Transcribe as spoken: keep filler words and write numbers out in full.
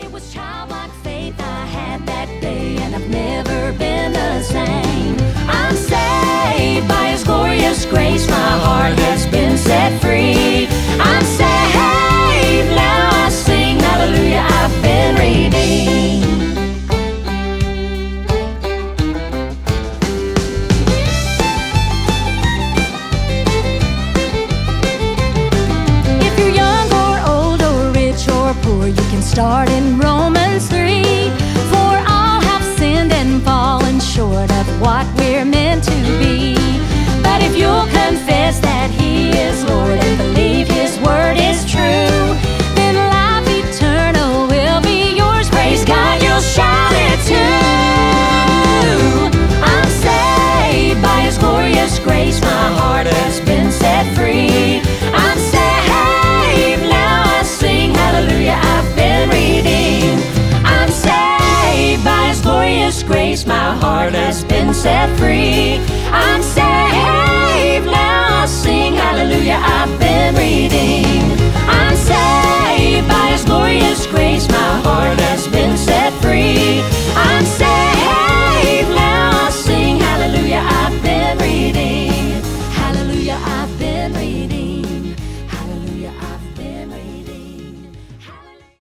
It was childlike faith I had that day, and I've never been the same. I'm saved by His glorious grace. My heart has been set free. I'm saved, now I sing hallelujah, I've been redeemed. If you're young or old or rich or poor, you can start in Romans three. For all have sinned and fallen short of what we're meant to be. But if you'll confess that He is Lord and believe His word is true, then life eternal will be yours. Praise God, you'll shout it too. I'm saved by His glorious grace. My heart has been set free. I'm saved, now I sing hallelujah, I've been redeemed. I'm saved by His glorious grace. My heart has been set free. I'm saved.